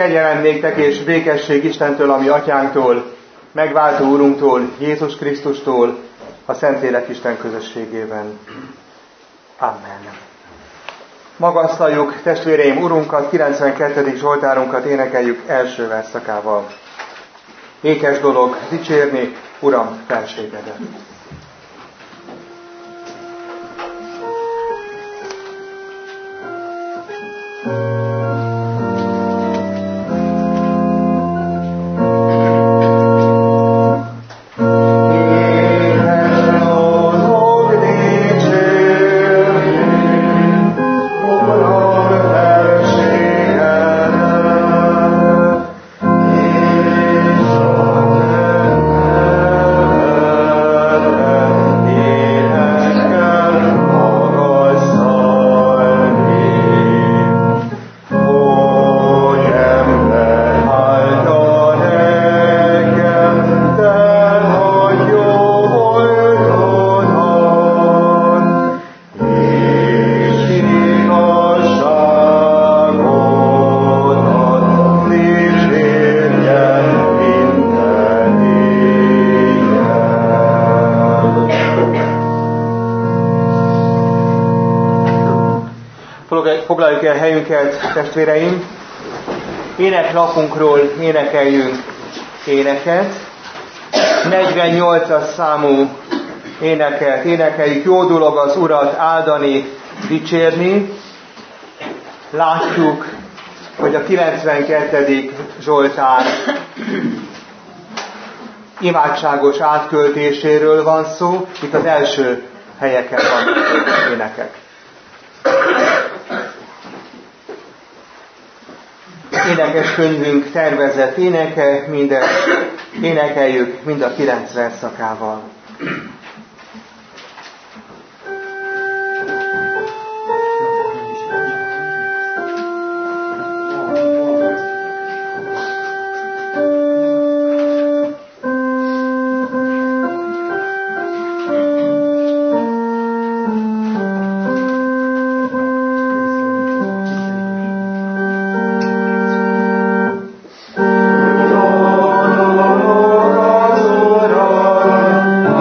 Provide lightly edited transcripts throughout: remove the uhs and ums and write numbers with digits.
Kegyelem néktek és békesség Istentől, ami Atyánktól, megváltó Úrunktól, Jézus Krisztustól, a Szentlélek Isten közösségében. Amen. Magasztaljuk testvéreim Urunkat, 92. Zsoltárunkat énekeljük első verszakával. Ékes dolog dicsérni, Uram, felségedet. Foglaljuk el helyünket, testvéreim. Éneklapunkról énekeljünk éneket. 48-as számú éneket énekeljük. Jó dolog az Urat áldani, dicsérni. Látjuk, hogy a 92. Zsoltár imádságos átköltéséről van szó. Itt az első helyeken vannak énekek. Énekes könyvünk tervezett éneke, énekeljük mind a 9 verszakával. Oh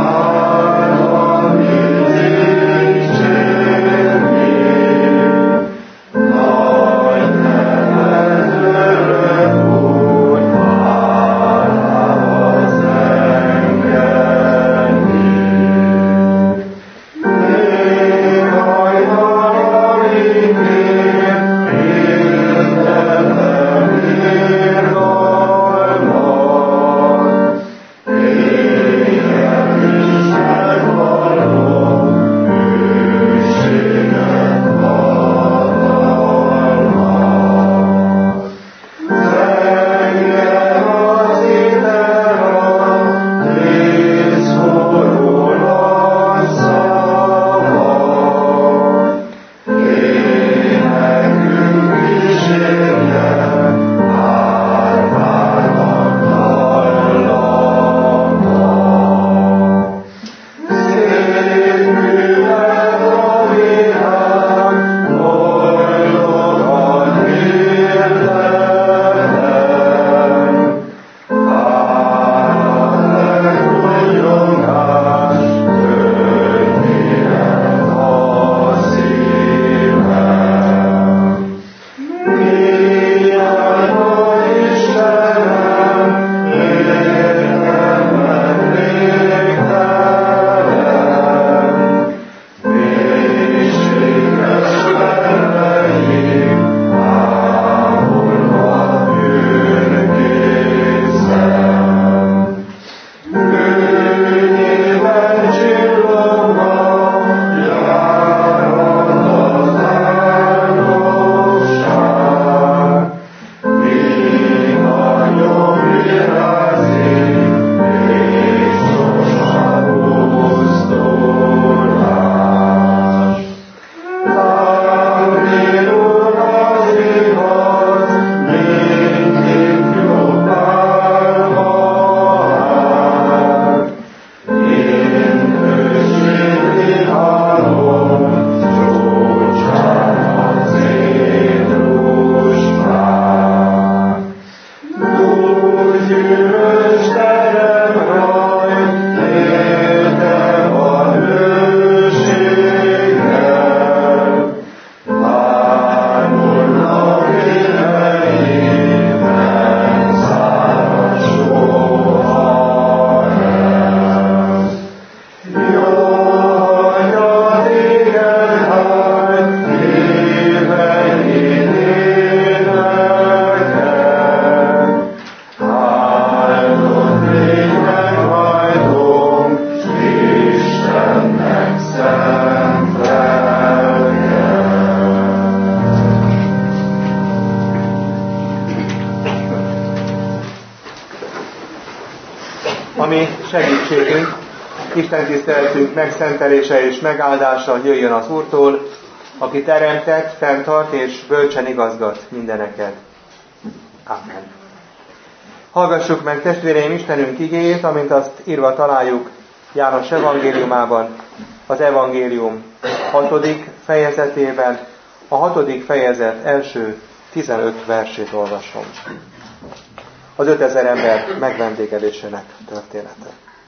ami segítségünk, Isten tiszteletünk megszentelése és megáldása jöjjön az Úrtól, aki teremtett, fenntart és bölcsen igazgat mindeneket. Amen. Hallgassuk meg, testvéreim, Istenünk igéjét, amint azt írva találjuk János evangéliumában, az evangélium 6. fejezetében, a 6. fejezet első 15 versét olvasom. Az 5000 ember megvendégelésének története.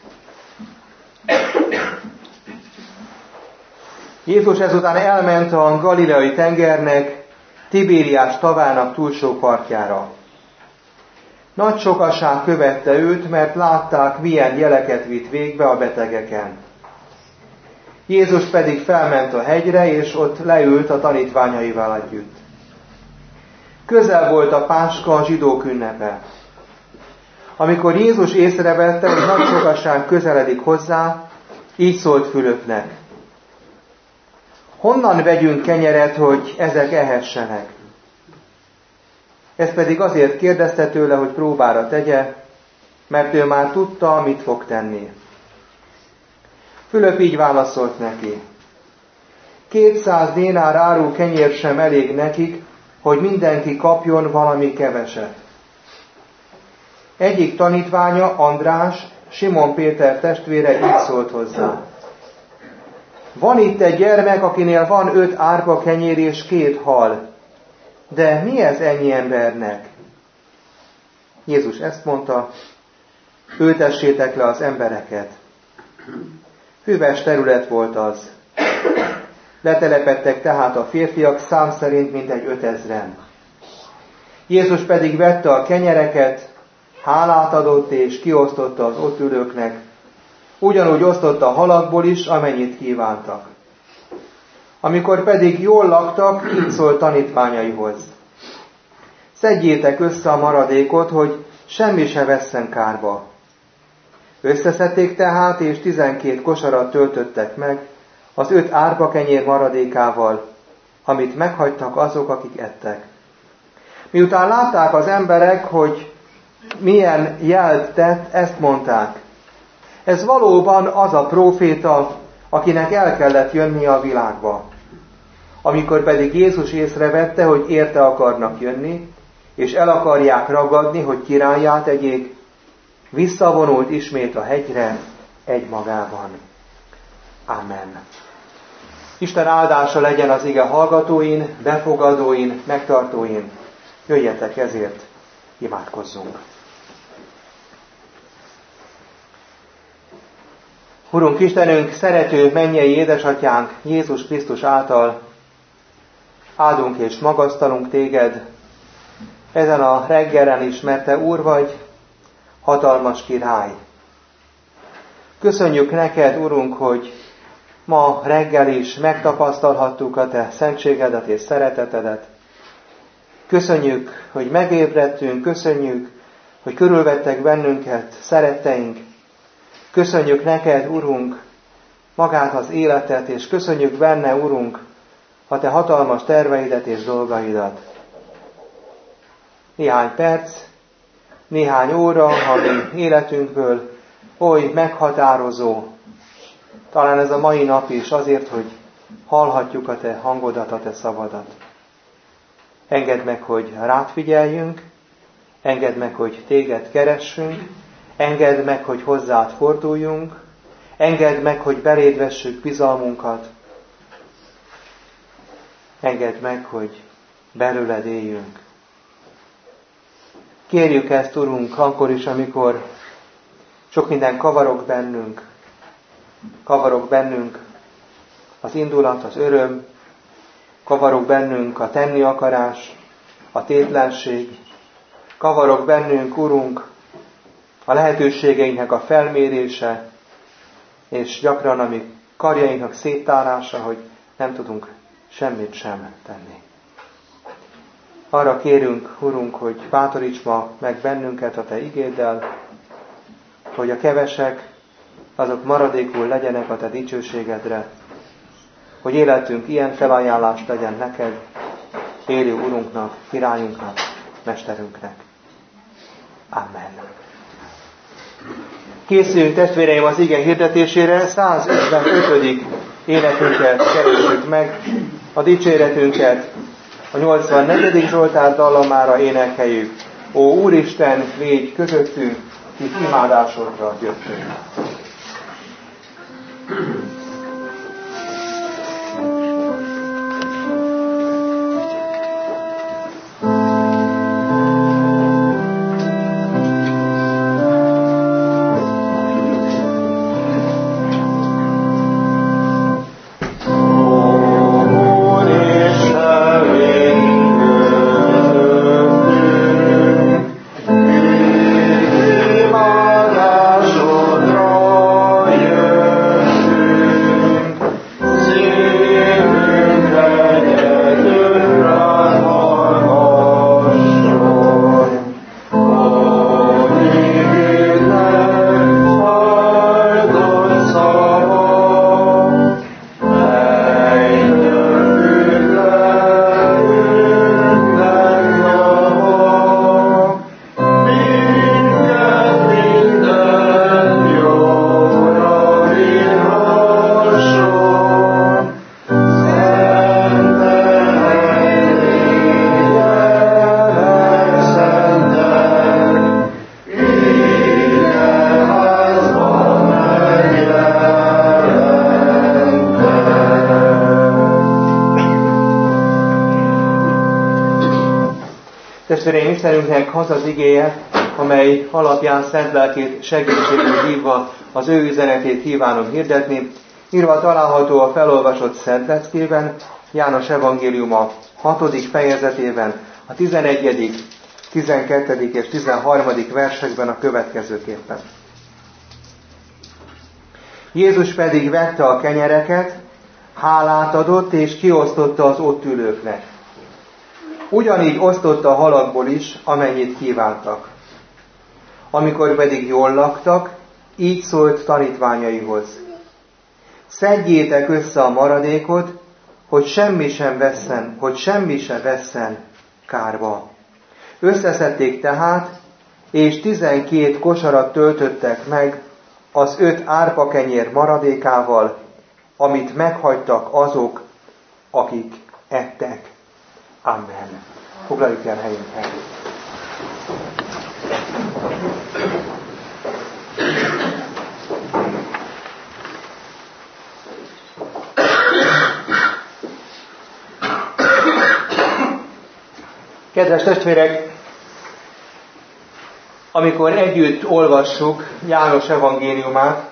Jézus ezután elment a Galileai tengernek, Tibériás tavának túlsó partjára. Nagy sokaság követte őt, mert látták, milyen jeleket vitt végbe a betegeken. Jézus pedig felment a hegyre, és ott leült a tanítványaival együtt. Közel volt a Páska, a zsidók ünnepe. Amikor Jézus észrevette, hogy nagy sokaság közeledik hozzá, így szólt Fülöpnek: honnan vegyünk kenyeret, hogy ezek ehessenek? Ez pedig azért kérdezte tőle, hogy próbára tegye, mert ő már tudta, mit fog tenni. Fülöp így válaszolt neki: 200 dénár áru kenyér sem elég nekik, hogy mindenki kapjon valami keveset. Egyik tanítványa, András, Simon Péter testvére így szólt hozzá: van itt egy gyermek, akinél van 5 árpa kenyér és 2 hal. De mi ez ennyi embernek? Jézus ezt mondta: ültessétek le az embereket. Hűvös terület volt az. Letelepedtek tehát a férfiak szám szerint mintegy 5000-en. Jézus pedig vette a kenyereket, hálát adott és kiosztotta az ott ülőknek, ugyanúgy osztotta a halakból is, amennyit kívántak. Amikor pedig jól laktak, így szólt tanítványaihoz: szedjétek össze a maradékot, hogy semmi se vesszen kárba. Összeszedték tehát, és 12 kosarat töltöttek meg az 5 árpa kenyér maradékával, amit meghagytak azok, akik ettek. Miután látták az emberek, hogy milyen jelt tett, ezt mondták: ez valóban az a próféta, akinek el kellett jönnie a világba. Amikor pedig Jézus észrevette, hogy érte akarnak jönni, és el akarják ragadni, hogy királlyá tegyék, visszavonult ismét a hegyre egymagában. Amen. Isten áldása legyen az ige hallgatóin, befogadóin, megtartóin. Jöjjetek ezért, imádkozzunk. Urunk Istenünk, szerető mennyei édesatyánk, Jézus Krisztus által áldunk és magasztalunk téged ezen a reggelen is, mert te Úr vagy, hatalmas király. Köszönjük neked, Urunk, hogy ma reggel is megtapasztalhattuk a te szentségedet és szeretetedet. Köszönjük, hogy megébredtünk, köszönjük, hogy körülvettek bennünket szeretteink. Köszönjük neked, Urunk, magát az életet, és köszönjük benne, Urunk, a te hatalmas terveidet és dolgaidat. Néhány perc, néhány óra, ami életünkből oly meghatározó, talán ez a mai nap is azért, hogy hallhatjuk a te hangodat, a te szavadat. Engedd meg, hogy rád figyeljünk, engedd meg, hogy téged keressünk, engedd meg, hogy hozzád forduljunk, engedd meg, hogy beléd vessük bizalmunkat, engedd meg, hogy belőled éljünk. Kérjük ezt, Urunk, akkor is, amikor sok minden kavarog bennünk az indulat, az öröm, kavarog bennünk a tenni akarás, a tétlenség, kavarog bennünk, Urunk, a lehetőségeinknek a felmérése, és gyakran a mi karjainknak széttárása, hogy nem tudunk semmit sem tenni. Arra kérünk, Urunk, hogy bátoríts ma meg bennünket a te igéddel, hogy a kevesek, azok maradékul legyenek a te dicsőségedre, hogy életünk ilyen felajánlást legyen neked, élő Urunknak, királyunknak, mesterünknek. Amen. Készüljünk, testvéreim, az ige hirdetésére. 155. énekünket keressük meg, a dicséretünket a 84. Zsoltár dallamára énekeljük. Ó Úristen, légy közöttünk, kik imádásodra jöttünk. Testvéreim, Istenünknek az az igéje, amely alapján szent lelkét segítségül hívva az ő üzenetét kívánom hirdetni. Írva található a felolvasott szent leckében, János evangéliuma 6. fejezetében, a 11., 12. és 13. versekben a következőképpen. Jézus pedig vette a kenyereket, hálát adott és kiosztotta az ott ülőknek. Ugyanígy osztotta a halakból is, amennyit kívántak. Amikor pedig jól laktak, így szólt tanítványaihoz. Szedjétek össze a maradékot, hogy semmi sem vesszen kárba. Összeszedték tehát, és 12 kosarat töltöttek meg az 5 árpakenyér maradékával, amit meghagytak azok, akik ettek. Amen. Foglaljuk el helyünket. Kedves testvérek, amikor együtt olvassuk János evangéliumát,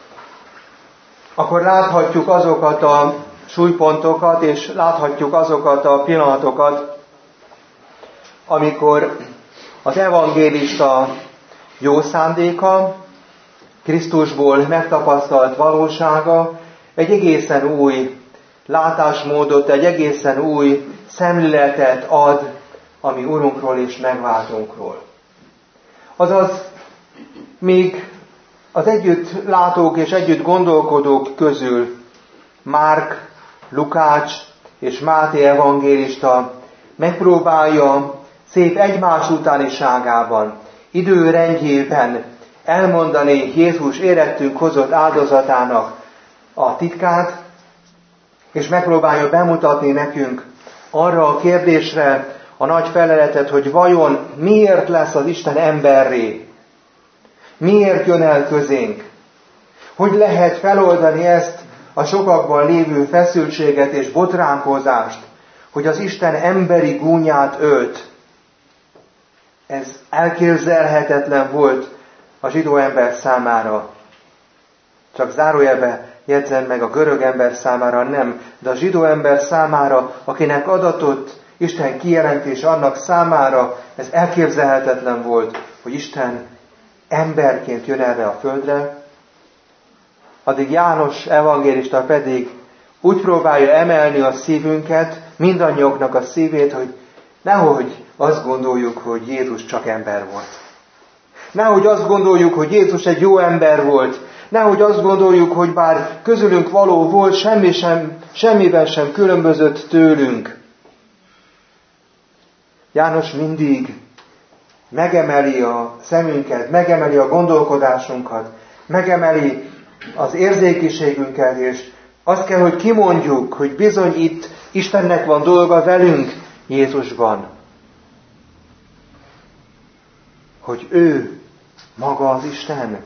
akkor láthatjuk azokat a súlypontokat, és láthatjuk azokat a pillanatokat, amikor az evangélista jó szándéka, Krisztusból megtapasztalt valósága egy egészen új látásmódot, egy egészen új szemléletet ad a mi Urunkról és megváltunkról. Azaz, még az együtt látók és együtt gondolkodók közül Márk, Lukács és Máté evangélista megpróbálja szép egymás utániságában, időrendjében elmondani Jézus érettünk hozott áldozatának a titkát, és megpróbálja bemutatni nekünk arra a kérdésre a nagy feleletet, hogy vajon miért lesz az Isten emberré? Miért jön el közénk? Hogy lehet feloldani ezt a sokakban lévő feszültséget és botránkozást, hogy az Isten emberi gúnyát ölt? Ez elképzelhetetlen volt a zsidó ember számára. Csak zárójelbe jegyzem meg, a görög ember számára nem, de a zsidó ember számára, akinek adatott Isten kijelentés, annak számára ez elképzelhetetlen volt, hogy Isten emberként jön erre a földre. Addig János evangélista pedig úgy próbálja emelni a szívünket, mindannyiunknak a szívét, hogy nehogy azt gondoljuk, hogy Jézus csak ember volt. Nehogy azt gondoljuk, hogy Jézus egy jó ember volt. Nehogy azt gondoljuk, hogy bár közülünk való volt, semmiben sem különbözött tőlünk. János mindig megemeli a szemünket, megemeli a gondolkodásunkat, megemeli az érzékiségünket, és azt kell, hogy kimondjuk, hogy bizony itt Istennek van dolga velünk Jézusban. Hogy ő maga az Isten.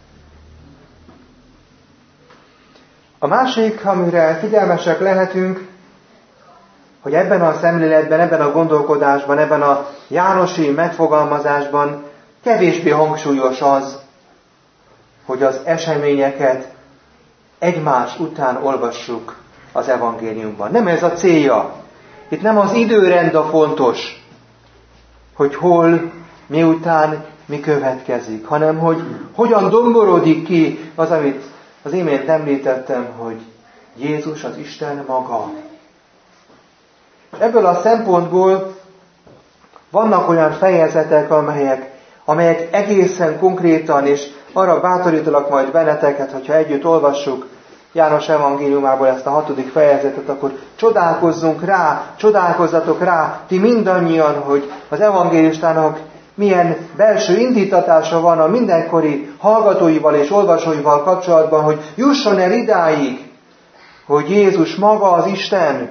A másik, amire figyelmesek lehetünk, hogy ebben a szemléletben, ebben a gondolkodásban, ebben a jánosi megfogalmazásban kevésbé hangsúlyos az, hogy az eseményeket egymás után olvassuk az evangéliumban. Nem ez a célja. Itt nem az időrend a fontos, hogy hol, miután, mi következik, hanem hogy hogyan domborodik ki az, amit az imént említettem, hogy Jézus az Isten maga. És ebből a szempontból vannak olyan fejezetek, amelyek egészen konkrétan, és arra bátorítalak majd benneteket, hogyha együtt olvassuk János evangéliumából ezt a 6. fejezetet, akkor csodálkozzunk rá, csodálkozzatok rá, ti mindannyian, hogy az evangélistának milyen belső indítatása van a mindenkori hallgatóival és olvasóival kapcsolatban, hogy jusson el idáig, hogy Jézus maga az Isten.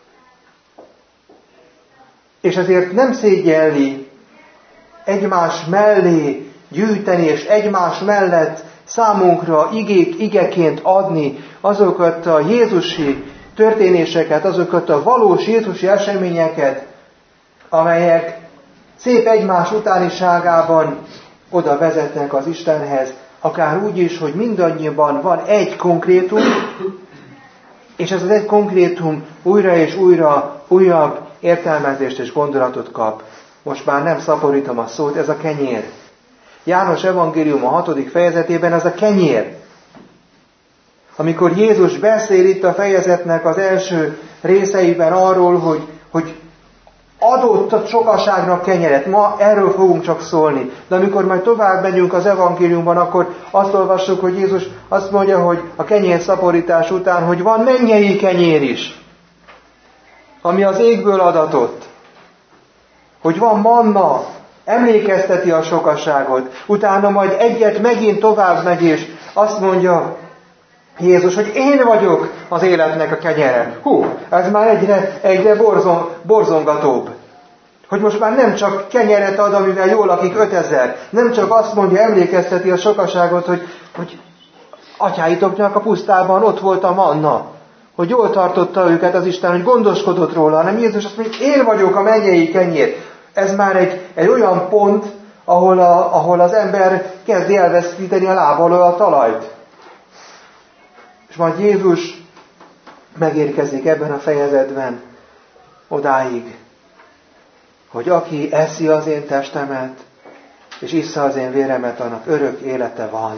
És ezért nem szégyelli egymás mellé gyűjteni, és egymás mellett számunkra igeként adni azokat a jézusi történéseket, azokat a valós jézusi eseményeket, amelyek szép egymás utániságában oda vezetnek az Istenhez, akár úgy is, hogy mindannyiban van egy konkrétum, és ez az egy konkrétum újra és újra újabb értelmezést és gondolatot kap. Most már nem szaporítom a szót, ez a kenyér. János evangélium a 6. fejezetében ez a kenyér. Amikor Jézus beszél itt a fejezetnek az első részeiben arról, hogy adott a sokaságnak kenyeret. Ma erről fogunk csak szólni. De amikor majd tovább megyünk az evangéliumban, akkor azt olvassuk, hogy Jézus azt mondja, hogy a kenyér szaporítás után, hogy van mennyei kenyér is, ami az égből adatott. Hogy van manna, emlékezteti a sokaságot. Utána majd egyet megint tovább megy, és azt mondja Jézus, hogy én vagyok az életnek a kenyere. Ez már egyre borzongatóbb. Hogy most már nem csak kenyeret ad, amivel jól lakik 5000. Nem csak azt mondja, emlékezteti a sokaságot, hogy atyáitoknak a pusztában ott volt a manna. Hogy jól tartotta őket az Isten, hogy gondoskodott róla, hanem Jézus azt mondja, én vagyok a mennyei kenyér. Ez már egy olyan pont, ahol az ember kezdi elveszíteni a lába alól a talajt. És majd Jézus megérkezik ebben a fejezetben odáig, hogy aki eszi az én testemet, és issza az én véremet, annak örök élete van.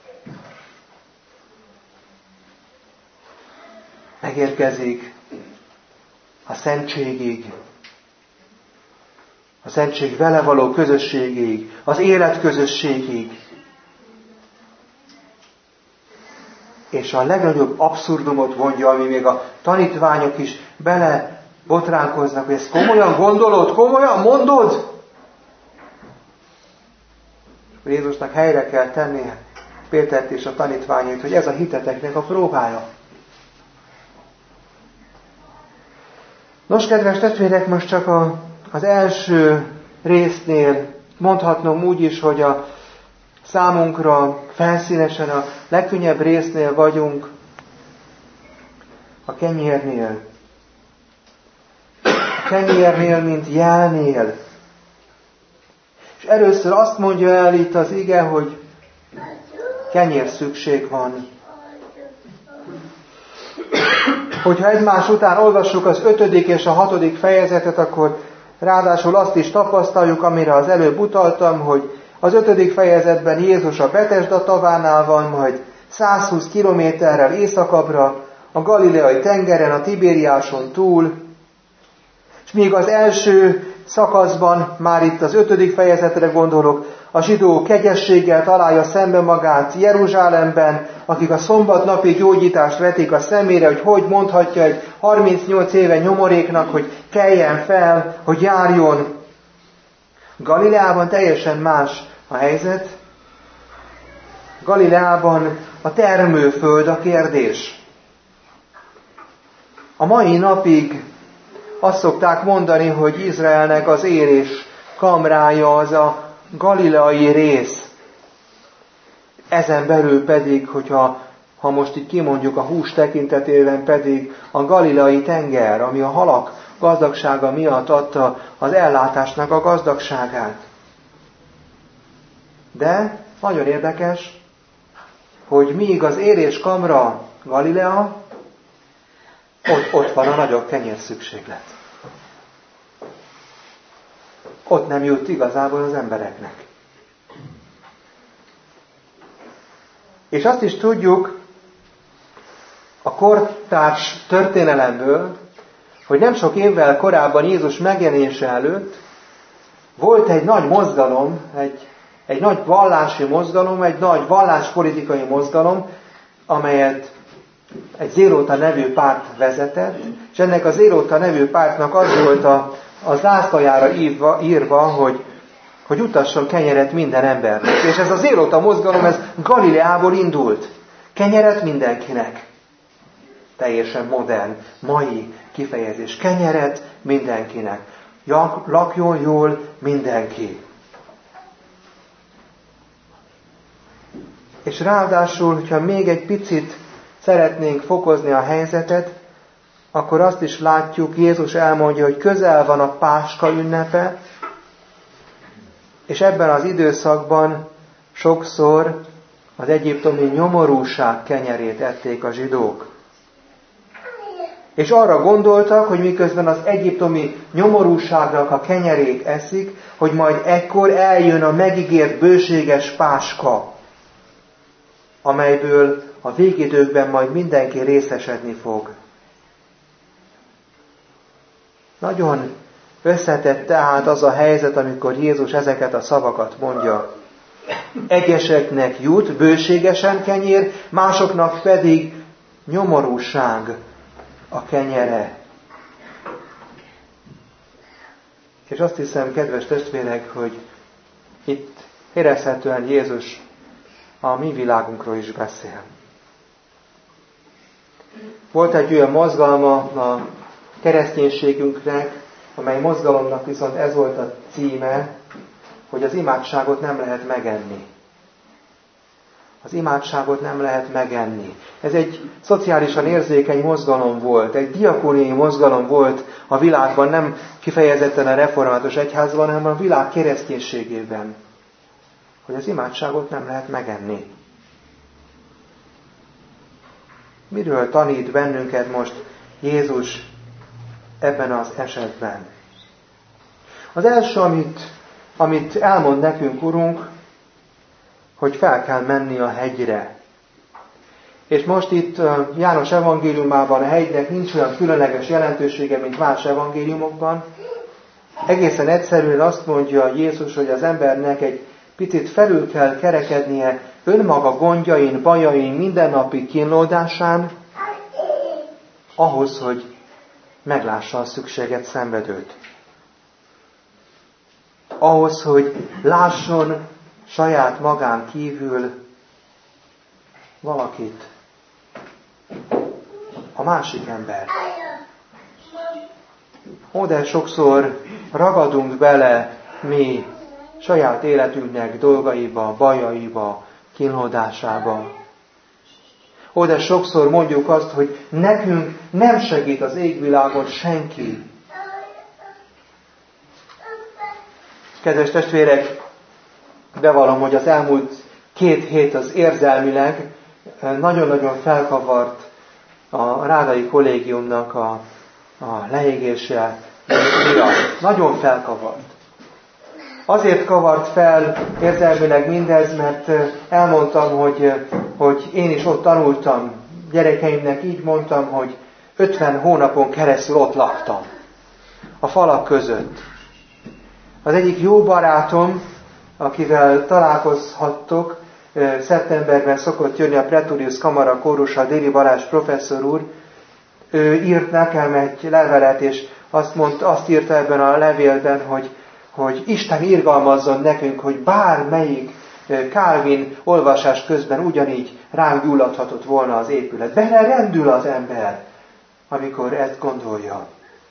Megérkezik a szentségig, a szentség vele való közösségig, az élet közösségig. És a legnagyobb abszurdumot mondja, ami még a tanítványok is bele botránkoznak, hogy ezt komolyan gondolod, komolyan mondod? Jézusnak helyre kell tennie Pétert és a tanítványait, hogy ez a hiteteknek a próbája. Nos, kedves testvérek, most csak az első résznél mondhatnom úgy is, hogy a számunkra felszínesen a legkönnyebb résznél vagyunk, a kenyérnél. A kenyérnél, mint jelnél. És először azt mondja el itt az ige, hogy kenyér szükség van. Hogyha egymás után olvassuk az 5. és a 6. fejezetet, akkor ráadásul azt is tapasztaljuk, amire az előbb utaltam, hogy az 5. fejezetben Jézus a Betesda tavánál van, majd 120 kilométerrel északabbra, a Galileai tengeren, a Tibériáson túl, és míg az első szakaszban, már itt az 5. fejezetre gondolok, a zsidó kegyességgel találja szembe magát Jeruzsálemben, akik a szombatnapi gyógyítást vetik a szemére, hogy mondhatja egy 38 éve nyomoréknak, hogy keljen fel, hogy járjon. Galileában teljesen más a helyzet. Galileában a termőföld a kérdés. A mai napig azt szokták mondani, hogy Izraelnek az érés kamrája az a galileai rész. Ezen belül pedig, ha most így kimondjuk a hús tekintetében pedig a galileai tenger, ami a halak gazdagsága miatt adta az ellátásnak a gazdagságát. De nagyon érdekes, hogy míg az éréskamra Galilea, ott van a nagyobb kenyérszükséglet. Ott nem jut igazából az embereknek. És azt is tudjuk a kortárs történelemből, hogy nem sok évvel korábban Jézus megjelenése előtt volt egy nagy mozgalom, egy nagy vallási mozgalom, egy nagy valláspolitikai mozgalom, amelyet egy Zélóta nevű párt vezetett, és ennek a Zélóta nevű pártnak az volt a zászlajára írva, hogy utasson kenyeret minden embernek. És ez a Zélóta mozgalom, ez Galileából indult. Kenyeret mindenkinek. Teljesen modern, mai kifejezés. Kenyeret mindenkinek. Lakjon jól mindenki. És ráadásul, hogyha még egy picit szeretnénk fokozni a helyzetet, akkor azt is látjuk, Jézus elmondja, hogy közel van a Páska ünnepe, és ebben az időszakban sokszor az egyiptomi nyomorúság kenyerét ették a zsidók. És arra gondoltak, hogy miközben az egyiptomi nyomorúságnak a kenyerét eszik, hogy majd ekkor eljön a megígért bőséges Páska, amelyből a végidőkben majd mindenki részesedni fog. Nagyon összetett tehát az a helyzet, amikor Jézus ezeket a szavakat mondja. Egyeseknek jut bőségesen kenyér, másoknak pedig nyomorúság a kenyere. És azt hiszem, kedves testvérek, hogy itt érezhetően Jézus a mi világunkról is beszél. Volt egy olyan mozgalma a kereszténységünknek, amely mozgalomnak viszont ez volt a címe, hogy az imádságot nem lehet megenni. Az imádságot nem lehet megenni. Ez egy szociálisan érzékeny mozgalom volt, egy diakóniai mozgalom volt a világban, nem kifejezetten a református egyházban, hanem a világ kereszténységében, hogy az imádságot nem lehet megenni. Miről tanít bennünket most Jézus ebben az esetben? Az első, amit elmond nekünk, Urunk, hogy fel kell menni a hegyre. És most itt János evangéliumában a hegynek nincs olyan különleges jelentősége, mint más evangéliumokban. Egészen egyszerűen azt mondja Jézus, hogy az embernek egy picit felül kell kerekednie önmaga gondjain, bajain, mindennapi kínlódásán, ahhoz, hogy meglássa a szükséget szenvedőt. Ahhoz, hogy lásson saját magán kívül valakit, a másik ember. De sokszor ragadunk bele mi saját életünknek dolgaiba, bajaiba, kínlódásába. De sokszor mondjuk azt, hogy nekünk nem segít az égvilágon senki. Kedves testvérek, bevallom, hogy az elmúlt 2 hét az érzelmileg nagyon-nagyon felkavart a Rádai Kollégiumnak a leégése miatt. Nagyon felkavart. Azért kavart fel érzelmileg mindez, mert elmondtam, hogy én is ott tanultam. Gyerekeimnek így mondtam, hogy 50 hónapon keresztül ott laktam. A falak között. Az egyik jó barátom, akivel találkozhattok, szeptemberben szokott jönni a Pretorius Kamara kórussal, Déri Balázs professzor úr, ő írt nekem egy levelet, és azt írta ebben a levélben, hogy Isten irgalmazzon nekünk, hogy bármelyik Calvin olvasás közben ugyanígy ránk gyulladhatott volna az épület. Belerendül az ember, amikor ezt gondolja.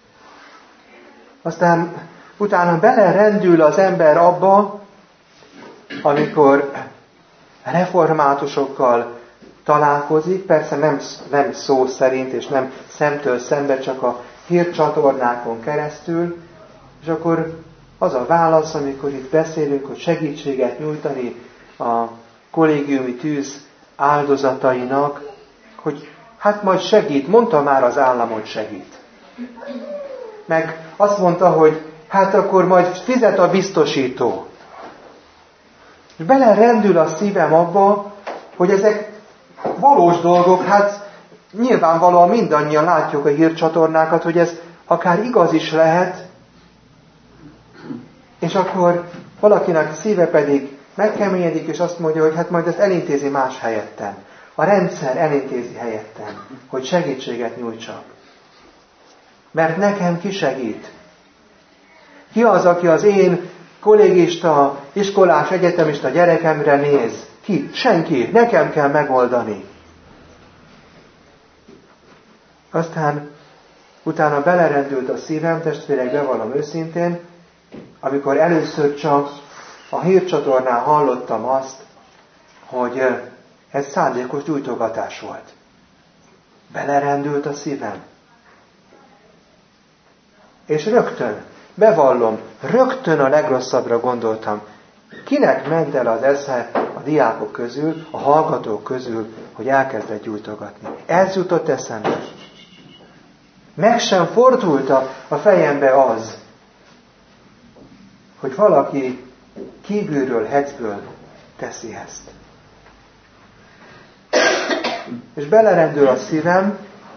Aztán utána belerendül az ember abba, amikor reformátusokkal találkozik, persze nem szó szerint, és nem szemtől szembe, csak a hírcsatornákon keresztül, és akkor az a válasz, amikor itt beszélünk, hogy segítséget nyújtani a kollégiumi tűz áldozatainak, hogy hát majd segít, mondta már az állam, hogy segít. Meg azt mondta, hogy hát akkor majd fizet a biztosító. És belerendül a szívem abba, hogy ezek valós dolgok, hát nyilvánvalóan mindannyian látjuk a hírcsatornákat, hogy ez akár igaz is lehet, és akkor valakinek szíve pedig megkeményedik, és azt mondja, hogy hát majd ezt elintézi más helyettem. A rendszer elintézi helyettem, hogy segítséget nyújtsak. Mert nekem ki segít? Ki az, aki az én kollégista, iskolás, egyetemista gyerekemre néz? Ki? Senki. Nekem kell megoldani. Aztán utána belerendült a szívem, testvérek, bevallom őszintén, amikor először csak a hírcsatornán hallottam azt, hogy ez szándékos gyújtogatás volt. Belerendült a szívem. És rögtön, bevallom, rögtön a legrosszabbra gondoltam. Kinek ment el az esze a diákok közül, a hallgatók közül, hogy elkezdett gyújtogatni? Ez jutott eszembe. Meg sem fordult a fejembe az, hogy valaki kívülről, hecből teszi ezt. És belerendül a szívem,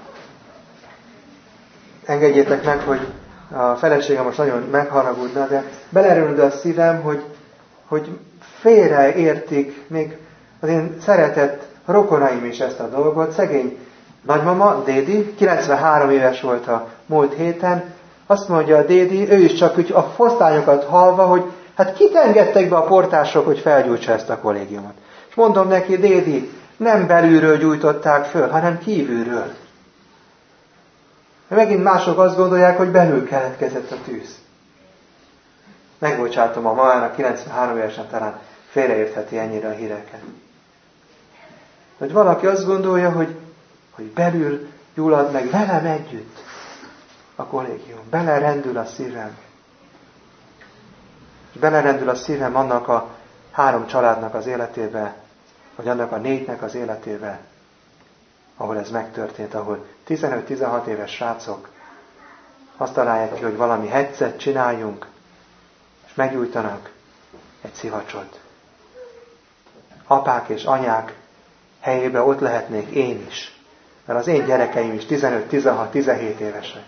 engedjétek meg, hogy a feleségem most nagyon megharagudna, de belerendül a szívem, hogy félreértik még az én szeretett rokonaim is ezt a dolgot. Szegény nagymama, Dédi, 93 éves volt a múlt héten, azt mondja a Dédi, ő is csak úgy a fosztányokat hallva, hogy hát kit engedtek be a portások, hogy felgyújtsa ezt a kollégiumot. És mondom neki, Dédi, nem belülről gyújtották föl, hanem kívülről. Megint mások azt gondolják, hogy belül keletkezett a tűz. Megbocsátom a mamának, 93 évesen talán félreértheti ennyire a híreket. Hogy valaki azt gondolja, hogy belül gyullad meg velem együtt a kollégium. Belerendül a szívem. És belerendül a szívem annak a 3 családnak az életébe, vagy annak a 4-nek az életébe, ahol ez megtörtént, ahol 15-16 éves srácok azt találják ki, hogy valami heccet csináljunk, és meggyújtanak egy szivacsot. Apák és anyák helyébe ott lehetnék én is, mert az én gyerekeim is 15-16-17 évesek.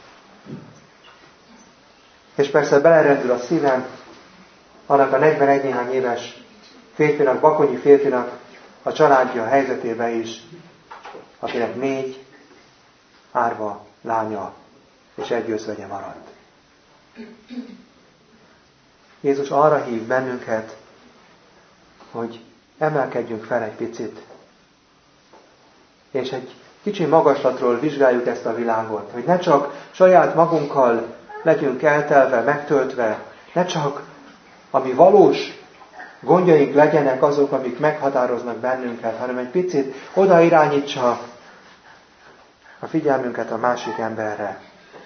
És persze belerendül a szívem annak a 41 néhány éves férfinak, bakonyi férfinak a családja helyzetébe is, akinek 4 árva lánya és 1 özvegye maradt. Jézus arra hív bennünket, hogy emelkedjünk fel egy picit, és egy kicsi magaslatról vizsgáljuk ezt a világot, hogy ne csak saját magunkkal legyünk eltelve, megtöltve, ne csak ami valós gondjaink legyenek azok, amik meghatároznak bennünket, hanem egy picit oda irányítsa a figyelmünket a másik emberre.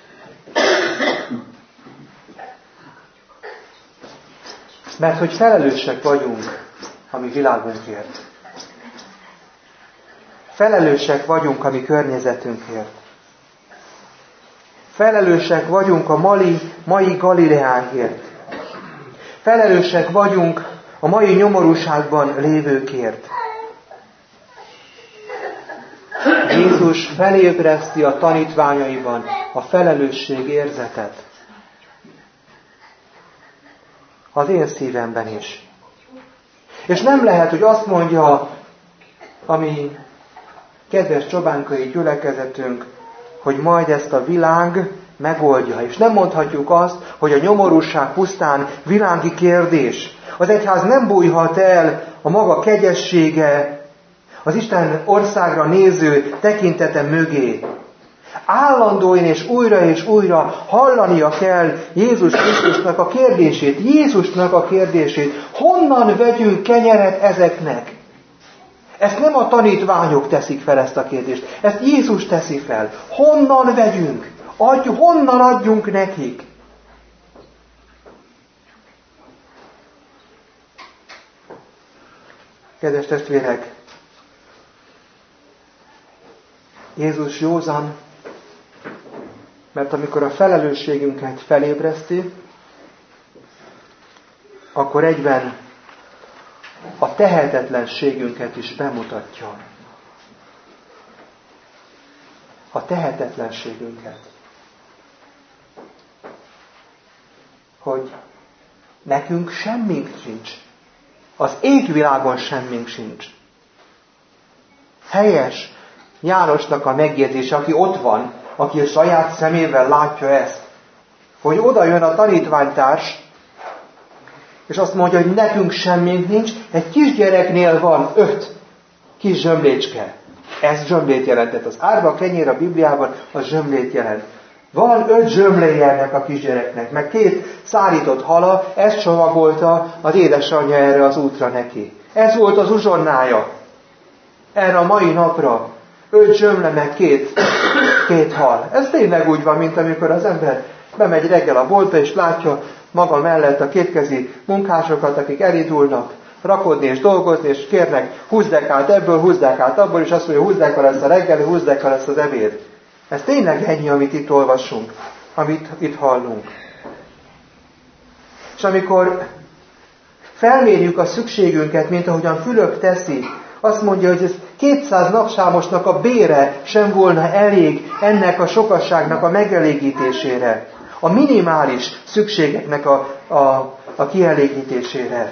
Mert hogy felelősek vagyunk a mi világunkért. Felelősek vagyunk a mi környezetünkért. Felelősek vagyunk a mai Galileánkért. Felelősek vagyunk a mai nyomorúságban lévőkért. Jézus felébreszti a tanítványaiban a felelősség érzetet. Az én szívemben is. És nem lehet, hogy azt mondja a mi kedves csobánkai gyülekezetünk, hogy majd ezt a világ megoldja. És nem mondhatjuk azt, hogy a nyomorúság pusztán világi kérdés. Az egyház nem bújhat el a maga kegyessége, az Isten országra néző tekintete mögé. Állandóan és újra hallania kell Jézus Krisztusnak a kérdését. Jézusnak a kérdését. Honnan vegyünk kenyeret ezeknek? Ezt nem a tanítványok teszik fel ezt a kérdést. Ezt Jézus teszi fel. Honnan vegyünk? Honnan adjunk nekik? Kedves testvérek! Jézus józan, mert amikor a felelősségünket felébreszti, akkor egyben a tehetetlenségünket is bemutatja. A tehetetlenségünket. Hogy nekünk semmink sincs. Az égvilágon semmink sincs. Helyes Jánosnak a megjegyzése, aki ott van, aki a saját szemével látja ezt, hogy oda jön a tanítványtárs, és azt mondja, hogy nekünk semmink nincs, egy kisgyereknél van 5 kis zsömlécske. Ez zsömlét jelentett. Az árva kenyér a Bibliában az zsömlét jelent. Van 5 zsömléje ennek a kisgyereknek, meg 2 szárított hala, ezt csomagolta az édesanyja erre az útra neki. Ez volt az uzsonnája. Erre a mai napra 5 zsömle, meg 2 hal. Ez tényleg úgy van, mint amikor az ember bemegy reggel a boltba, és látja maga mellett a kétkezi munkásokat, akik elindulnak rakodni és dolgozni, és kérnek, húzdek át ebből, húzdek át abból, és azt mondja, húzdek lesz a reggeli, húzdek lesz az ebéd. Ez tényleg ennyi, amit itt olvasunk, amit itt hallunk. És amikor felmérjük a szükségünket, mint ahogyan Fülöp teszi, azt mondja, hogy ez 200 napsámosnak a bére sem volna elég ennek a sokasságnak a megelégítésére. A minimális szükségeknek a kielégítésére.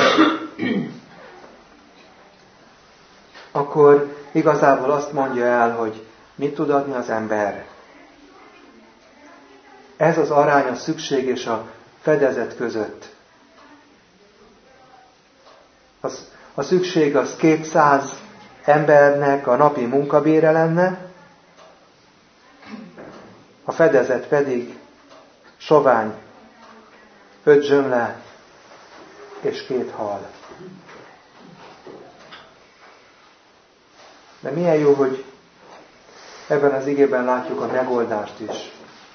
Akkor igazából azt mondja el, hogy mit tud adni az ember. Ez az arány a szükség és a fedezet között. A szükség az 200 embernek a napi munkabére lenne, a fedezet pedig sovány, 5 zsömle és 2 hal. De milyen jó, hogy ebben az igében látjuk a megoldást is,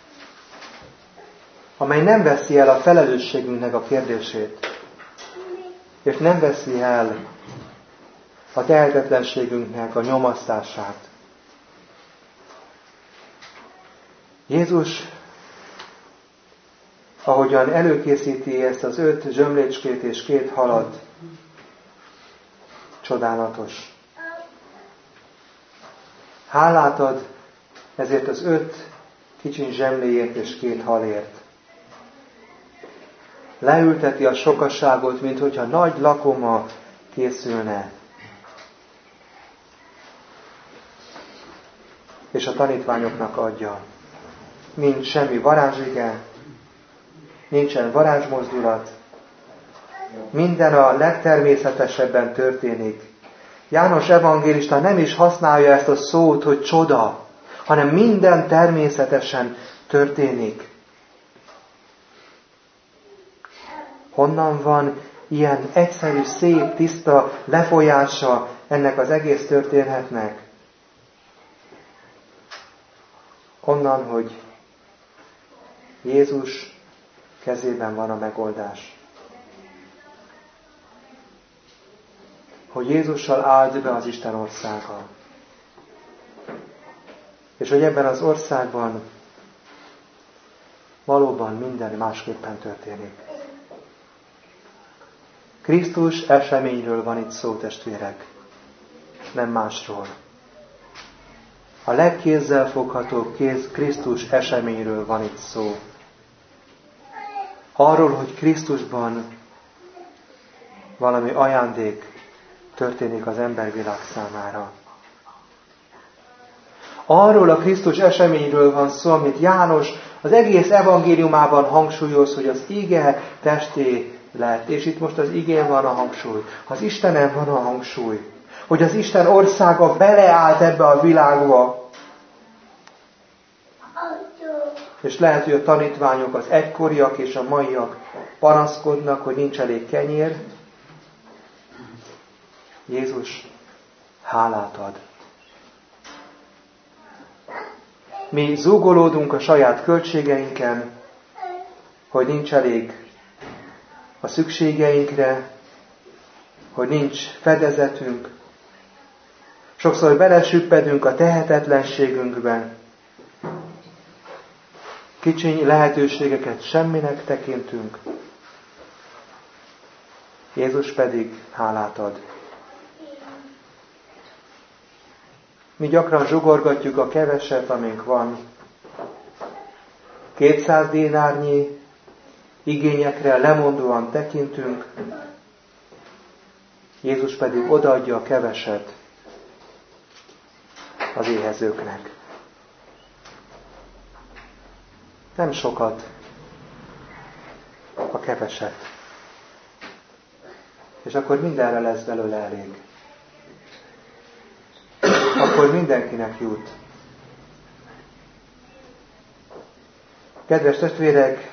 amely nem veszi el a felelősségünknek a kérdését, és nem veszi el a tehetetlenségünknek a nyomasztását. Jézus, ahogyan előkészíti ezt az 5 zsömlécskét és 2 halat, csodálatos. Hálát ad ezért az 5 kicsiny zsemléért és 2 halért. Leülteti a sokasságot, mint hogyha nagy lakoma készülne. És a tanítványoknak adja. Nincs semmi varázsige, nincsen varázsmozdulat, minden a legtermészetesebben történik. János evangélista nem is használja ezt a szót, hogy csoda, hanem minden természetesen történik. Honnan van ilyen egyszerű, szép, tiszta lefolyása ennek az egész történetnek? Onnan, hogy Jézus kezében van a megoldás. Hogy Jézussal állt be az Isten országa. És hogy ebben az országban valóban minden másképpen történik. Krisztus eseményről van itt szó, testvérek, nem másról. A legkézzelfoghatóbb Krisztus eseményről van itt szó. Arról, hogy Krisztusban valami ajándék történik az embervilág számára. Arról a Krisztus eseményről van szó, amit János Az egész evangéliumában hangsúlyoz, hogy az ige testé lett, és itt most az igén van a hangsúly, az Istenen van a hangsúly, hogy az Isten országa beleállt ebbe a világba. És lehet, hogy a tanítványok, az egykoriak és a maiak panaszkodnak, hogy nincs elég kenyér. Jézus hálát ad. Mi zúgolódunk a saját költségeinken, hogy nincs elég a szükségeinkre, hogy nincs fedezetünk. Sokszor belesüppedünk a tehetetlenségünkbe. Kicsiny lehetőségeket semminek tekintünk. Jézus pedig hálát ad. Mi gyakran zsugorgatjuk a keveset, amink van. 200 dinárnyi igényekre lemondóan tekintünk, Jézus pedig odaadja a keveset az éhezőknek. Nem sokat, a keveset. És akkor mindenre lesz belőle elég. Akkor mindenkinek jut. Kedves testvérek,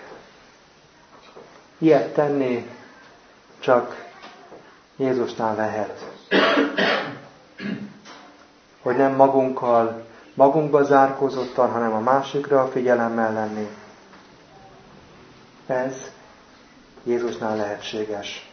ilyet tenni csak Jézusnál lehet. Hogy nem magunkba zárkózottan, hanem a másikra figyelemmel lenni. Ez Jézusnál lehetséges.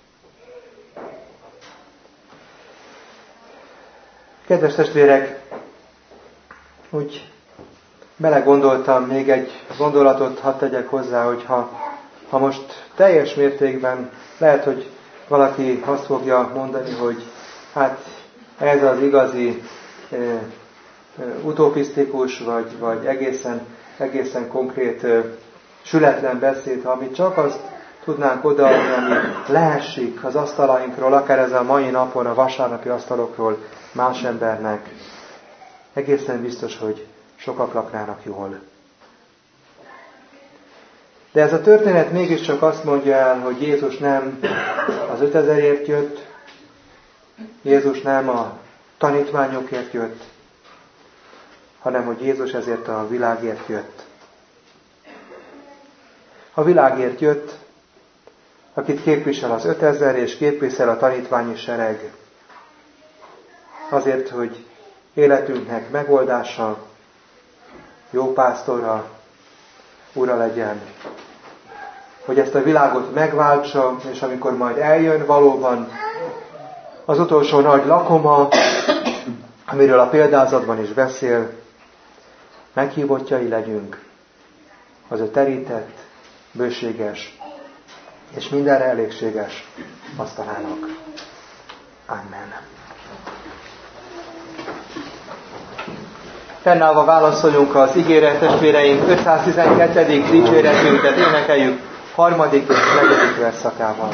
Kedves testvérek, úgy belegondoltam, még egy gondolatot hadd tegyek hozzá, hogy ha most teljes mértékben lehet, hogy valaki azt fogja mondani, hogy hát ez az igazi utopisztikus, vagy egészen konkrét sületlen beszéd, ha mi csak azt tudnánk odaadni, ami leesik az asztalainkról, akár ez a mai napon, a vasárnapi asztalokról más embernek, egészen biztos, hogy sokak laknának jól. De ez a történet mégiscsak azt mondja el, hogy Jézus nem az 5000-ért jött, Jézus nem a tanítványokért jött, hanem hogy Jézus ezért a világért jött. A világért jött, akit képvisel az 5000 és képvisel a tanítványi sereg. Azért, hogy életünknek megoldása, jó pásztora, ura legyen. Hogy ezt a világot megváltsa, és amikor majd eljön valóban az utolsó nagy lakoma, amiről a példázatban is beszél, meghívottjai legyünk az ő terített, bőséges és mindenre elégséges asztalának. Amen. Fennállva válaszoljunk az igére, testvéreink, 512. dicséretünket énekeljük 3. és 4. versszakával.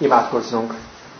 Imádkozzunk!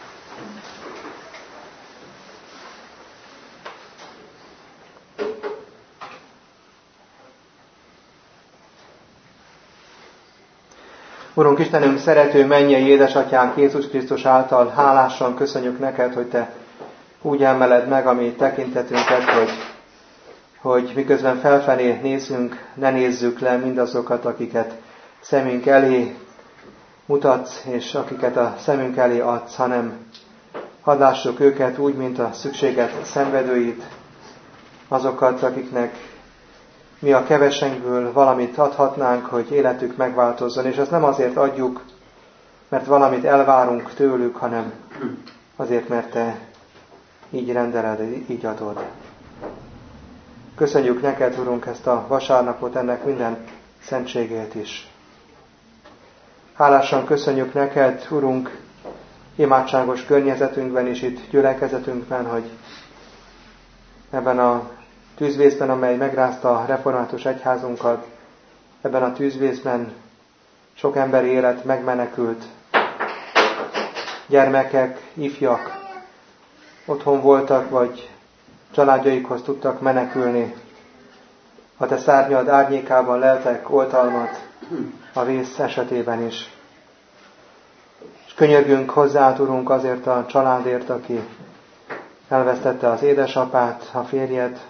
Urunk Istenünk, szerető mennyei édesatyánk Jézus Krisztus által hálásan köszönjük neked, hogy te úgy emeled meg a mi tekintetünket, hogy miközben felfelé nézünk, ne nézzük le mindazokat, akiket szemünk elé mutatsz, és akiket a szemünk elé adsz, hanem hadd lássuk őket úgy, mint a szükséget szenvedőit, azokat, akiknek mi a kevesenkből valamit adhatnánk, hogy életük megváltozzon, és ezt nem azért adjuk, mert valamit elvárunk tőlük, hanem azért, mert te így rendeled, így adod. Köszönjük neked, Urunk, ezt a vasárnapot, ennek minden szentségét is. Hálásan köszönjük neked, Urunk, imádságos környezetünkben és itt gyülekezetünkben, hogy ebben a tűzvészben, amely megrázta a református egyházunkat, ebben a tűzvészben sok emberi élet megmenekült. Gyermekek, ifjak otthon voltak, vagy családjaikhoz tudtak menekülni. A te szárnyad árnyékában leltek oltalmat a vész esetében is. És könyörgünk hozzád, Urunk, azért a családért, aki elvesztette az édesapát, a férjet.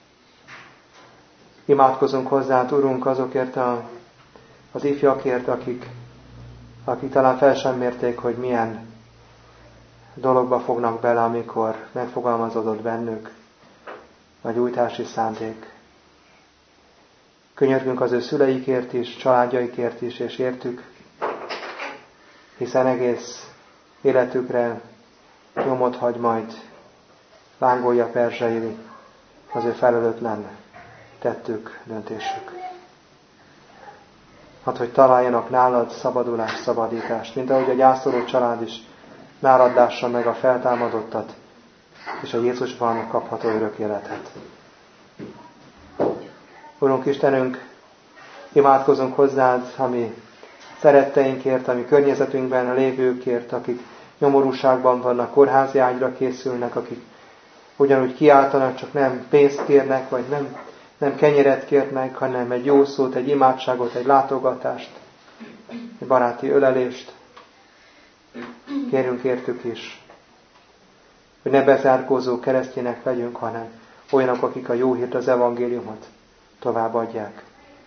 Imádkozunk hozzád, Urunk, azokért az ifjakért, akik talán fel sem mérték, hogy milyen dologba fognak bele, amikor megfogalmazódott bennük a gyújtási szándék. Könyörgünk az ő szüleikért is, családjaikért is, és értük, hiszen egész életükre nyomot hagy majd, lángolja perzsei az ő felelőtlen tettük, döntésük. Hadd, hogy találjanak nálad szabadulást, szabadítást, mint ahogy a gyászoló család is nálad lássa meg a feltámadottat, és a Jézusban kapható örök életet. Urunk Istenünk, imádkozunk hozzád, ami szeretteinkért, ami környezetünkben lévőkért, akik nyomorúságban vannak, kórházi ágyra készülnek, akik ugyanúgy kiáltanak, csak nem pénzt kérnek, vagy nem kenyeret kérnek, hanem egy jó szót, egy imádságot, egy látogatást, egy baráti ölelést. Kérünk értük is, hogy ne bezárkózó keresztjének legyünk, hanem olyanok, akik a jó hírt, az evangéliumot továbbadják.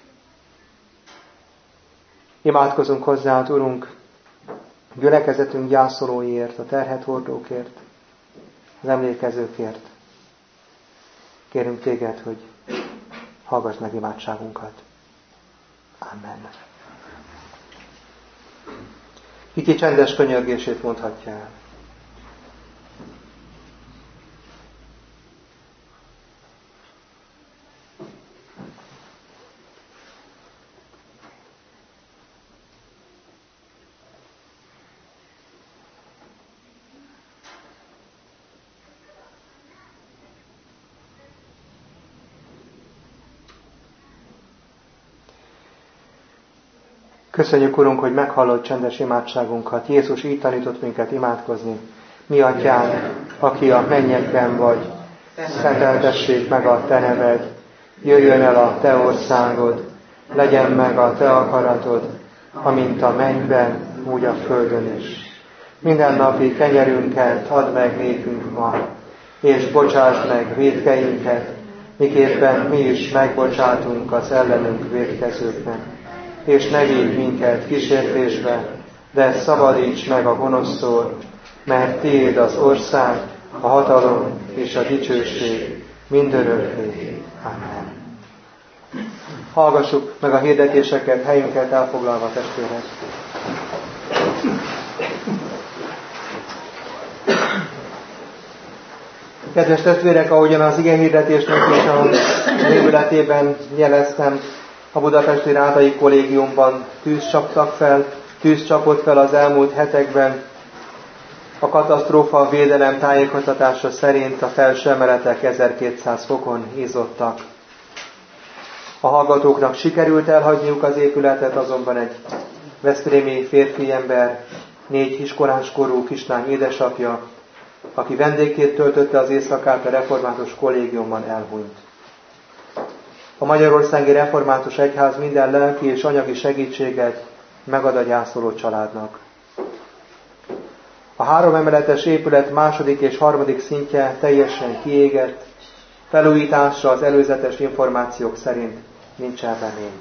Imádkozunk hozzád, Urunk, gyülekezetünk gyászolóiért, a terhet hordókért, az emlékezőkért. Kérünk téged, hogy hallgass meg imádságunkat. Amen. Kiki csendes könyörgését mondhatja el. Köszönjük, Urunk, hogy meghallod csendes imádságunkat. Jézus így tanított minket imádkozni. Mi atyánk, aki a mennyekben vagy, szenteltessék meg a te neved, jöjjön el a te országod, legyen meg a te akaratod, amint a mennyben, úgy a földön is. Minden napi kenyerünket add meg nékünk ma, és bocsásd meg vétkeinket, miképpen mi is megbocsátunk az ellenünk vétkezőknek. És ne vigy minket kísértésbe, de szabadíts meg a gonosztól, mert tiéd az ország, a hatalom és a dicsőség mindörökké. Amen. Hallgassuk meg a hirdetéseket, helyünket elfoglalva, testvérek. Kedves testvérek, ahogyan az igehirdetésnek is a révületében jeleztem, a budapesti Rádai Kollégiumban tűz csapott fel az elmúlt hetekben. A katasztrófa védelem tájékoztatása szerint a felső emeletek 1200 fokon izzadtak. A hallgatóknak sikerült elhagyniuk az épületet, azonban egy veszprémi férfi ember 4 iskoláskorú kislány édesapja, aki vendégként töltötte az éjszakát a református kollégiumban, elhunyt. A Magyarországi Református Egyház minden lelki és anyagi segítséget megad a gyászoló családnak. A 3 emeletes épület második és harmadik szintje teljesen kiégett, felújításra az előzetes információk szerint nincsen remény.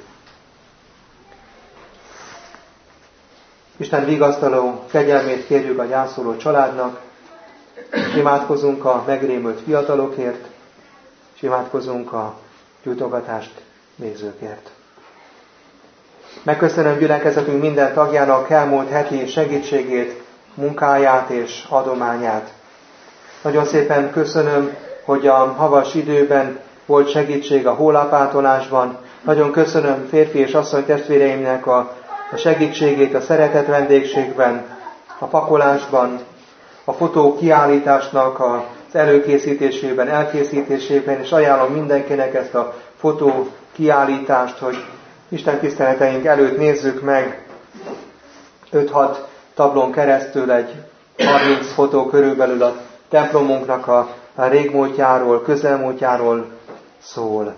Isten vigasztaló kegyelmét kérjük a gyászoló családnak, és imádkozunk a megrémült fiatalokért, és imádkozunk a gyújtogatást nézőkért. Megköszönöm gyülekezetünk minden tagjának elmúlt heti segítségét, munkáját és adományát. Nagyon szépen köszönöm, hogy a havas időben volt segítség a hólápátolásban. Nagyon köszönöm férfi és asszony testvéreimnek a segítségét a szeretett vendégségben, a pakolásban, a fotó kiállításnak az előkészítésében, elkészítésében, és ajánlom mindenkinek ezt a fotó kiállítást, hogy Isten tiszteleteink előtt nézzük meg 5-6 tablón keresztül egy 30 fotó körülbelül a templomunknak a régmúltjáról, közelmúltjáról szól.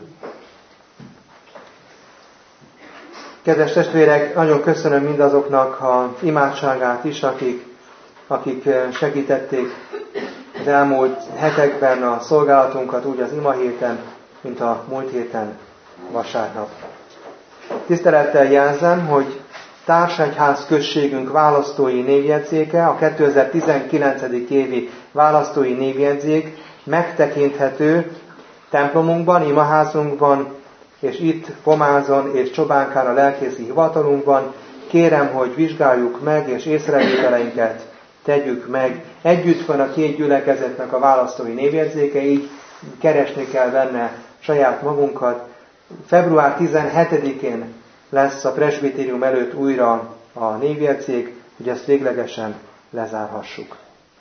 Kedves testvérek, nagyon köszönöm mindazoknak az imádságát is, akik segítették az elmúlt hetekben a szolgálatunkat, úgy az ima héten, mint a múlt héten vasárnap. Tisztelettel jelzem, hogy Társegyház községünk választói névjegyzéke, a 2019. évi választói névjegyzék megtekinthető templomunkban, imaházunkban, és itt Pomázon és Csobánkán a lelkészi hivatalunkban. Kérem, hogy vizsgáljuk meg, és észrevételeinket tegyük meg. Együtt van a 2 gyülekezetnek a választói névjegyzéke, így keresni kell benne saját magunkat. Február 17-én lesz a presbitérium előtt újra a névjegyzék, hogy ezt véglegesen lezárhassuk.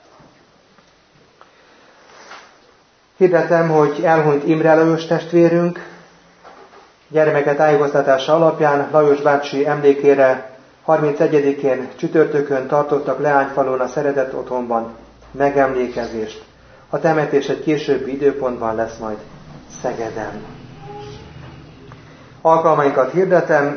Hirdetem, hogy elhunyt Imre Lajos testvérünk, gyermeke tájékoztatása alapján Lajos bácsi emlékére 31-én csütörtökön tartottak Leányfalun a Szeretett Otthonban megemlékezést. A temetés egy későbbi időpontban lesz majd Szegeden. Alkalmainkat hirdetem,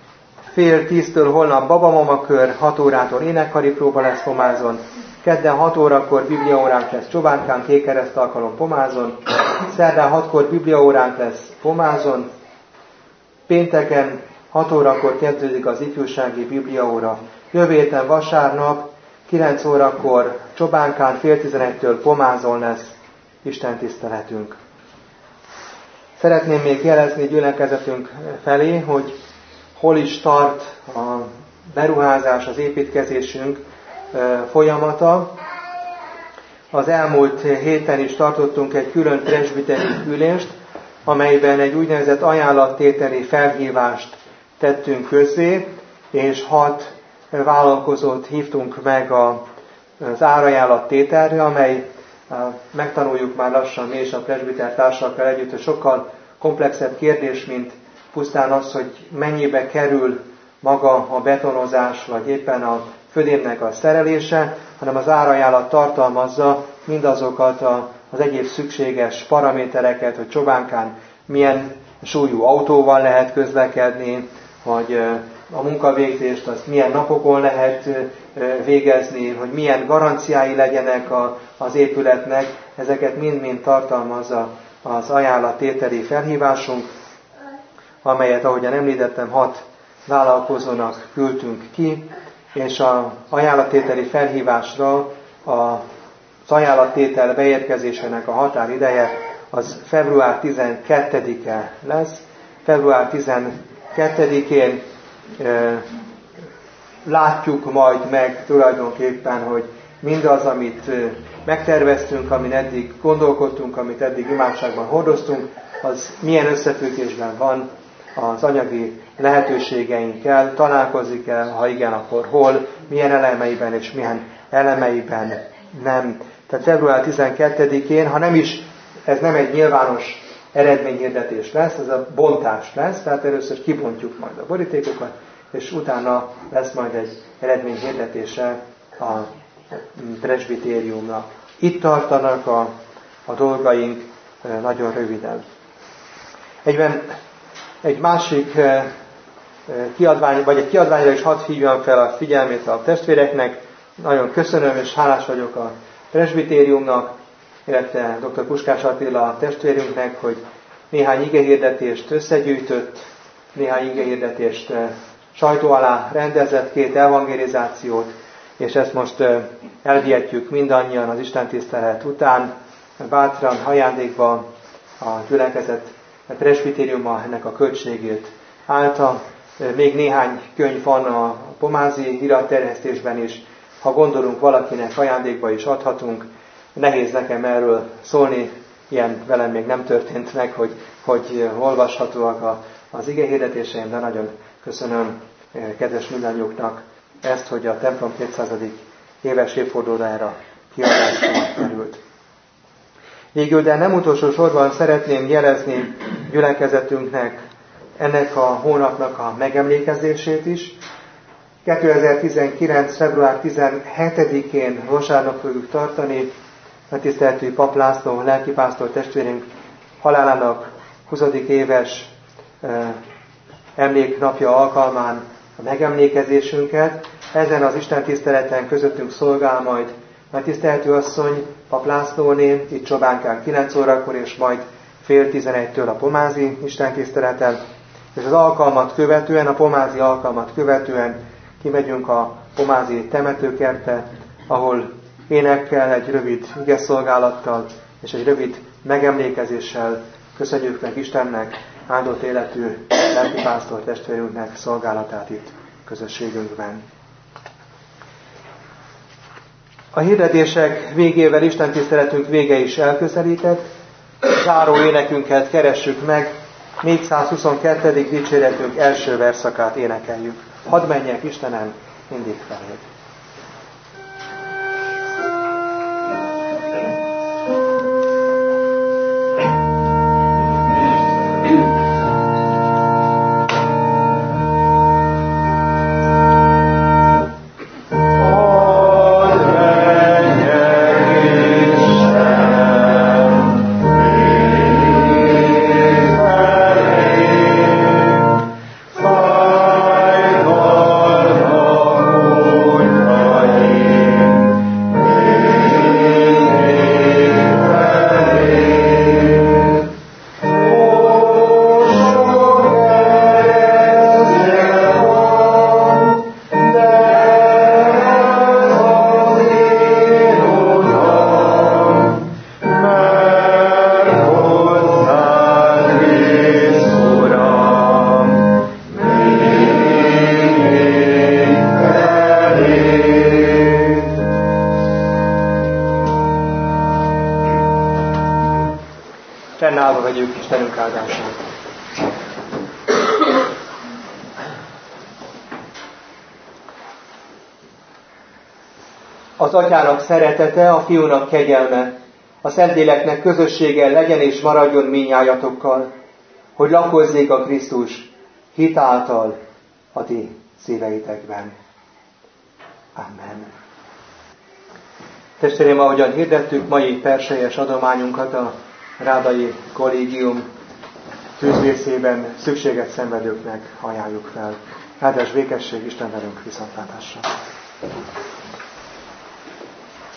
9:30 holnap babamomakör, 6 órától énekkari próba lesz Pomázon, kedden 6 órakor bibliaóránk lesz Csobánkán, kékkereszt alkalom Pomázon, szerdán 6-kor bibliaóránk lesz Pomázon, pénteken 6 órakor kezdődik az ifjúsági bibliaóra, jövő héten vasárnap 9 órakor Csobánkán, 10:30-től Pomázon lesz Isten tiszteletünk. Szeretném még jelezni gyülekezetünk felé, hogy hol is tart a beruházás, az építkezésünk folyamata. Az elmúlt héten is tartottunk egy külön presbiteri ülést, amelyben egy úgynevezett ajánlattételi felhívást tettünk közzé, és 6 vállalkozót hívtunk meg az árajánlattételre, amely megtanuljuk már lassan mi és a presbiter társakkal együtt, hogy sokkal komplexebb kérdés, mint pusztán az, hogy mennyibe kerül maga a betonozás, vagy éppen a födémnek a szerelése, hanem az árajánlat tartalmazza mindazokat az egyéb szükséges paramétereket, hogy Csobánkán milyen súlyú autóval lehet közlekedni, vagy a munkavégzést azt milyen napokon lehet végezni, hogy milyen garanciái legyenek az épületnek, ezeket mind-mind tartalmazza az ajánlattételi felhívásunk, amelyet, ahogyan említettem, 6 vállalkozónak küldtünk ki, és az ajánlattételi felhívásra az ajánlattétel beérkezésének a határideje az február 12-e lesz. Február 12-én látjuk majd meg tulajdonképpen, hogy mindaz, amit megterveztünk, amin eddig gondolkodtunk, amit eddig imádságban hordoztunk, az milyen összefüggésben van az anyagi lehetőségeinkkel, találkozik el, ha igen, akkor hol, milyen elemeiben és milyen elemeiben nem. Tehát február 12-én, ha nem is, ez nem egy nyilvános eredményhirdetés lesz, ez a bontás lesz, tehát először kibontjuk majd a borítékokat, és utána lesz majd egy eredményhirdetése a presbitériumnak. Itt tartanak a dolgaink nagyon röviden. Egyben egy másik kiadvány, vagy egy kiadványra is hadd hívjam fel a figyelmét a testvéreknek. Nagyon köszönöm és hálás vagyok a presbitériumnak, illetve dr. Puskás Attila testvérünknek, hogy néhány igehirdetést összegyűjtött, néhány igehirdetést sajtó alá rendezett, 2 evangelizációt, és ezt most elvihetjük mindannyian az istentisztelet után, bátran ajándékba a gyülekezet presbitériuma ennek a költségét állta. Még néhány könyv van a pomázi iratterjesztésben is, ha gondolunk, valakinek ajándékba is adhatunk. Nehéz nekem erről szólni, ilyen velem még nem történt meg, hogy olvashatóak az igehirdetéseim, de nagyon köszönöm kedves mindannyiuknak ezt, hogy a templom 200. éves évfordulójára kiadásra került. Végül, de nem utolsó sorban szeretném jelezni gyülekezetünknek ennek a hónapnak a megemlékezését is. 2019. február 17-én vasárnap fogjuk tartani megtiszteltű Pap László lelkipásztor testvérünk halálának 20. éves emléknapja alkalmán a megemlékezésünket. Ezen az istentiszteleten közöttünk szolgál majd megtiszteltű asszony, Pap Lászlóné, itt Csobánkán 9 órakor, és majd fél 11-től a pomázi istentiszteleten. És az alkalmat követően, a pomázi alkalmat követően kimegyünk a pomázi temetőkertbe, ahol énekkel, egy rövid igeszolgálattal és egy rövid megemlékezéssel köszönjük meg Istennek áldott életű lelkipásztor testvérünknek szolgálatát itt közösségünkben. A hirdetések végével istentiszteletünk vége is elközelített. Záró énekünket keressük meg, 422. dicséretünk első verszakát énekeljük. Hadd menjek Istenem mindig feléd. Fennállva vegyük Istenünk áldását. Az Atyának szeretete, a Fiúnak kegyelme, a Szentléleknek közössége legyen és maradjon mindnyájatokkal, hogy lakozzék a Krisztus hit által a ti szíveitekben. Amen. Testvérem, ahogyan hirdettük mai perselyes adományunkat a Rádai Kollégium tűzvészében szükséget szenvedőknek ajánljuk fel. Áldás békesség, Isten velünk, viszontlátásra!